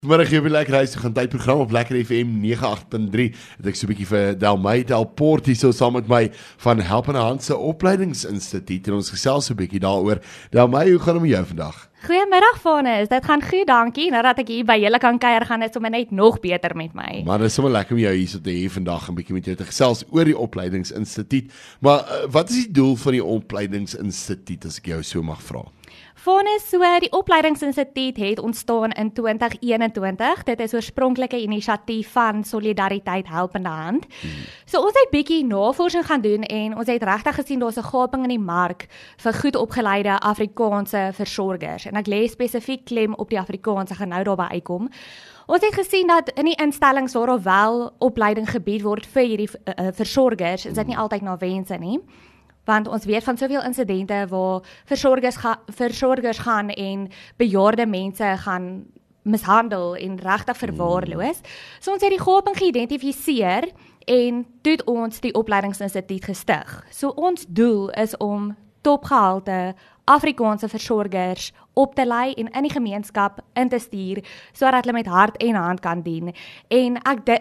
Vanmiddag hier by Lekker Huis, gaan tydprogram op Lekker FM 98.3. Het ek so 'n bietjie vir Delmy Delport hier so saam met my van Helpende Hand se opleidingsinstituut en ons gesels so 'n bietjie daaroor. Delmy, hoe gaan dit met jou vandag? Goeiemiddag Vanus, dit gaan goed, dankie. Nou dat ek hier by julle kan kuier, gaan dit sommer net nog beter met my. Maar dit is sommer lekker om jou hier so te hê vandag, 'n bietjie met jou te gesels oor die opleidingsinstituut. Maar wat is die doel van die opleidingsinstituut as ek jou so mag vra? Vanus, so die opleidingsinstituut het ontstaan in 2021. Dit is oorspronklike inisiatief van Solidariteit Helpende Hand. So ons het bietjie navorsing gaan doen en ons het regtig gesien daar's 'n gaping in die mark vir goed opgeleide Afrikaanse versorgers. En ek lê spesifiek klem op die Afrikaanse, gaan nou daarby uitkom. Ons het gesien dat in die instellings waar daar wel opleiding gebied word vir hierdie versorgers, is dit nie altyd na wense nie. Want ons weet van soveel insidente waar versorgers gaan en bejaarde mense gaan mishandel en regtig verwaarloos. So ons het die gaping geïdentifiseer en toe het ons die opleidingsinstituut gestig. So ons doel is om topgehalte Afrikaanse versorgers op te lei en in die gemeenskap in te stuur, sodat hulle met hart en hand kan dien. En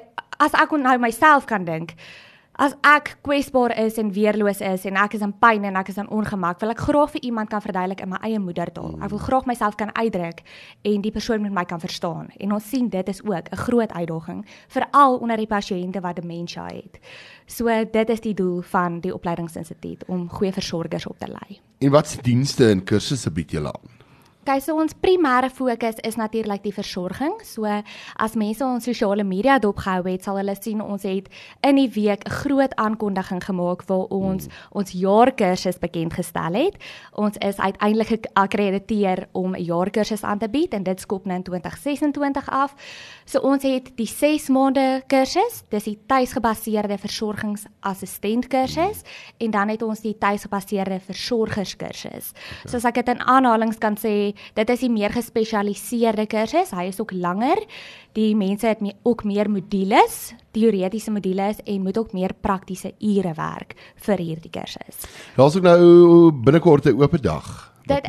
as ek nou myself kan dink, as ek kwesbaar is en weerloos is en ek is in pyn en ek is in ongemak, wil ek graag vir iemand kan verduidelik in my eie moedertaal. Ek wil graag myself kan uitdruk en die persoon met my kan verstaan. En ons sien dit is ook 'n groot uitdaging, veral onder die pasiënte wat demensie het. So dit is die doel van die opleidingsinstituut, om goeie versorgers op te lei. En wat se dienste en kursusse bied julle aan? Okay, so ons primêre fokus is natuurlik die versorging. So as mense ons sosiale media dopgehou het, sal hulle sien ons het in die week 'n groot aankondiging gemaak waar ons jaarkursus bekend gestel het. Ons is uiteindelik geakkrediteer om 'n jaarkursus aan te bied en dit skop nou in 2026 af. So ons het die 6 maande kursus, dis die tuisgebaseerde versorgingsassistent kursus en dan het ons die tuisgebaseerde versorgerskursus. So as ek dit in aanhalings kan sê, dit is die meer gespesialiseerde kursus, hy is ook langer, die mense het ook meer modules, teoretiese modules en moet ook meer praktiese ure werk vir hierdie kursus. Daar's ook nou binnekort 'n oop dag. Dit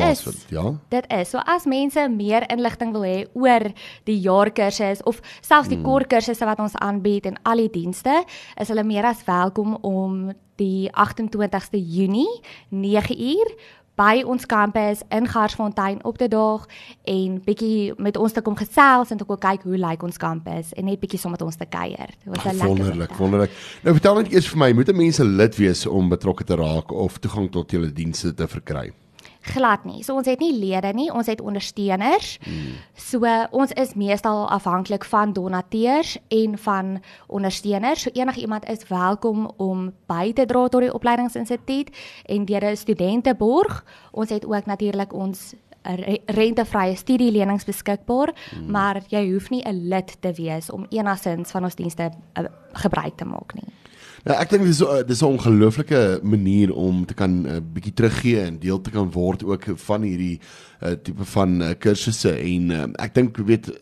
is, so as mense meer inligting wil hê oor die jaarkursus of selfs die kortkursusse wat ons aanbied en al die dienste, is hulle meer as welkom om die 28ste Junie, 9 uur, by ons kampus in Garsfontein op te daag en bietjie met ons te kom gesels en te kom kyk hoe lyk ons kampus en net bietjie saam met ons te kuier. Dit was 'n lekker wonderlik. Nou vertel net eers vir my, moet mense lid wees om betrokke te raak of toegang tot julle dienste te verkry? Glad nie. So ons het nie lede nie, ons het ondersteuners. So ons is meestal afhanklik van donateurs en van ondersteuners. So enigiemand is welkom om by te dra tot die opleidingsinstituut en deur 'n studenteborg. Ons het ook natuurlik ons rentevrye studielenings beskikbaar, maar jy hoef nie 'n lid te wees om enigstens van ons dienste gebruik te maak nie. Nou, ek dink dis 'n ongelooflike manier om te kan bietjie teruggee en deel te kan word ook van hierdie tipe van kursusse en ek dink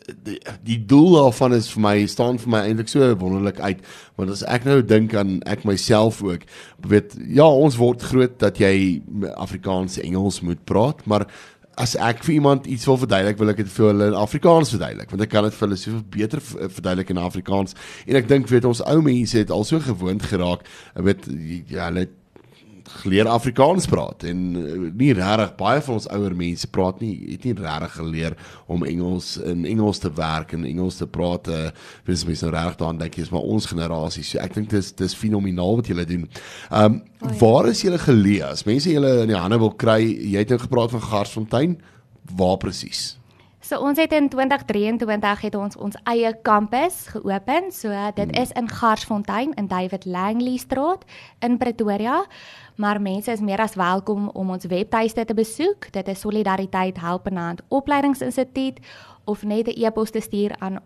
die doel daarvan is staan vir my eintlik so wonderlik uit, want as ek nou dink aan ek myself ook, ons word groot dat jy Afrikaans Engels moet praat, maar as ek vir iemand iets wil verduidelik, wil ek dit vir hulle in Afrikaans verduidelik, want ek kan dit vir hulle soveel beter verduidelik in Afrikaans, en ek dink, ons ou mense het al so gewoond geraak, hulle geleer Afrikaans praat, en nie regtig, baie van ons ouer mense het nie regtig geleer om in Engels te werk, en Engels te praat, mense nou regtig daaraan dink, is maar ons generasie, so ek dink dis fenomenaal wat julle doen. Waar is julle geleë? As mense julle in die hande wil kry, jy het nou gepraat van Garsfontein, waar presies? So ons het in 2023 het ons eie kampus geopen, so dit is in Garsfontein, in David Langley straat, in Pretoria, maar mense is meer as welkom om ons webtuiste te besoek, dit is Solidariteit Helpende Hand Opleidingsinstituut, of net 'n e-pos te stuur aan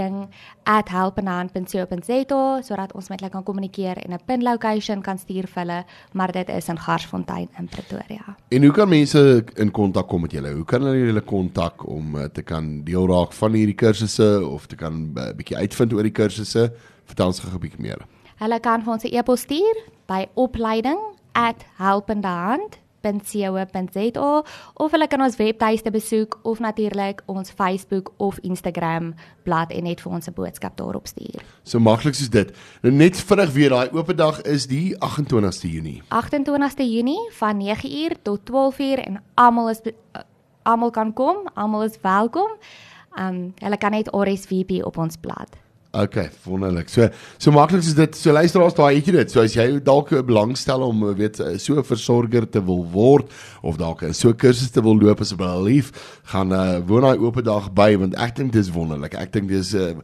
opleiding@helpendehand.co.za, sodat ons met hulle kan kommunikeer en 'n pinlocation kan stuur vir hulle, maar dit is in Garsfontein in Pretoria. En hoe kan mense in kontak kom met julle? Hoe kan hulle kontak om te kan deel raak van hierdie kursusse of te kan 'n bietjie uitvind oor die kursusse? Vertel ons gou 'n bietjie meer. Hulle kan vir ons 'n e-pos stuur by opleiding@helpendehand.co.za. solidariteit.co.za of hulle kan ons webtuiste besoek of natuurlik ons Facebook of Instagram blad en net vir ons 'n boodskap daarop stuur. So maklik soos dit. Nou net vinnig weer, daai oop dag is die 28ste Junie. 28ste Junie van 9:00 tot 12:00 en almal kan kom, almal is welkom. Hulle kan net RSVP op ons blad. Okay, wonderlik. So maklik is dit. So luisteraars, daai het jy dit. So as jy dalk belangstel om so 'n versorger te wil word of dalk so 'n kursus te wil loop asseblief, gaan woon daai oop dag by want ek dink dis wonderlik. Ek dink dis 'n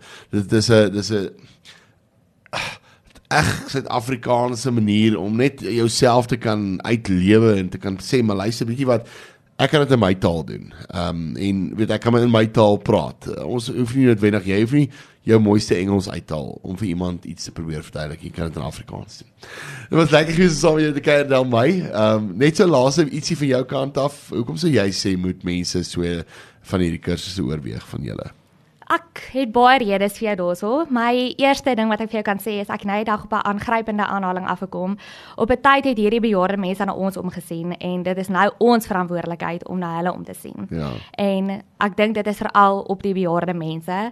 Suid-Afrikaanse manier om net jouself te kan uitlewe en te kan sê, maar luister, weet jy wat? Ek kan dit in my taal doen. En weet ek kan in my taal praat. Ons hoef nie noodwendig, jy hoef nie jou mooiste Engels uittaal om vir iemand iets te probeer verduidelik. Jy kan dit in Afrikaans doen. Dit was lekker gewees saam met jou te kuier Delmy. Net so laaste ietsie van jou kant af. Hoekom sou jy sê moet mense so van hierdie kursusse oorweeg van julle? Ek het baie redes vir jou daarso. My eerste ding wat ek vir jou kan sê is ek nou die dag op 'n aangrypende aanhaling afgekom. Op 'n tyd het hierdie bejaarde mense na ons omgesien en dit is nou ons verantwoordelikheid om na hulle om te sien. Ja. En ek dink dit is veral op die bejaarde mense.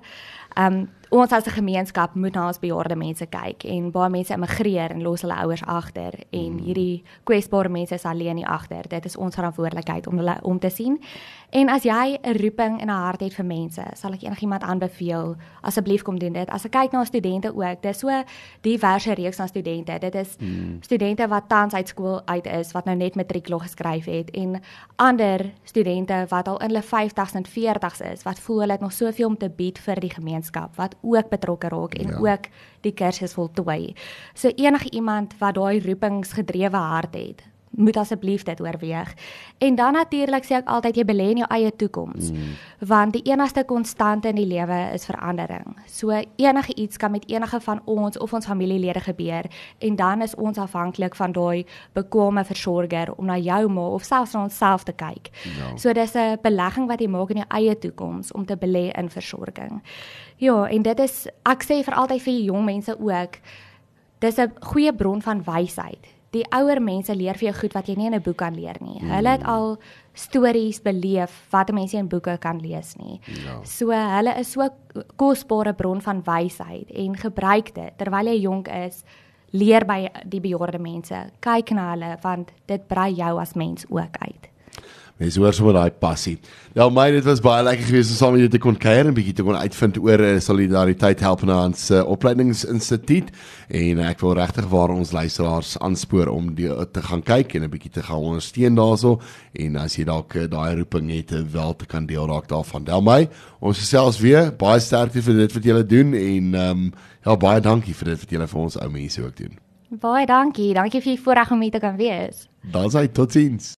Ons as 'n gemeenskap moet na ons bejaarde mense kyk en baie mense immigreer en los hulle ouers agter en hierdie kwesbare mense is alleen nie agter. Dit is ons verantwoordelikheid om hulle om te sien. En as jy 'n roeping en 'n hart het vir mense, sal ek enigiemand aanbeveel, asseblief kom doen dit. As ek kyk na studente ook, dis so diverse reeks van studente. Dit is studente wat tans uit skool uit is, wat nou net matriek geskryf het en ander studente wat al in hulle 50s en 40s is, wat voel hulle het nog soveel om te bied vir die gemeenskap, wat ook betrokke raak en ook die kursus voltooi. So enige iemand wat daai roepingsgedrewe hart het, moet asseblief dit oorweeg. En dan natuurlik sê ek altyd jy belê in jou eie toekoms. Want die enigste konstante in die lewe is verandering. So enige iets kan met enige van ons of ons familielede gebeur en dan is ons afhanklik van daai bekwame versorger om na jou ma of selfs na onsself te kyk. Ja. So dis 'n belegging wat jy maak in jou eie toekoms om te belê in versorging. Ja, en dit is, ek sê vir altyd vir jong mense ook, dis 'n goeie bron van wysheid. Die ouer mense leer vir jou goed wat jy nie in 'n boek kan leer nie. Hulle het al stories beleef wat mense in boeke kan lees nie. Ja. So hulle is so 'n kosbare bron van wysheid en gebruik dit terwyl jy jonk is. Leer by die bejaarde mense. Kyk na hulle want dit brei jou as mens ook uit. Mens hoor sommer daai passie. Ja, my dit was baie lekker geweest om saam met jou te kon kuier en bietjie te kon uitvind oor solidariteit helpende hands opleidingsinstituut en ek wil regtig waar ons luisteraars aanspoor om te gaan kyk en 'n bietjie te gaan ondersteun daarso en as jy dalk daai roeping het wel te kan deel raak daarvan. Delmy, ons gesels weer. Baie sterkte vir dit wat julle doen en ja, baie dankie vir dit wat julle vir ons ou mense ook doen. Baie dankie. Dankie vir die voorreg om hier te kan wees. Dankie, totsiens.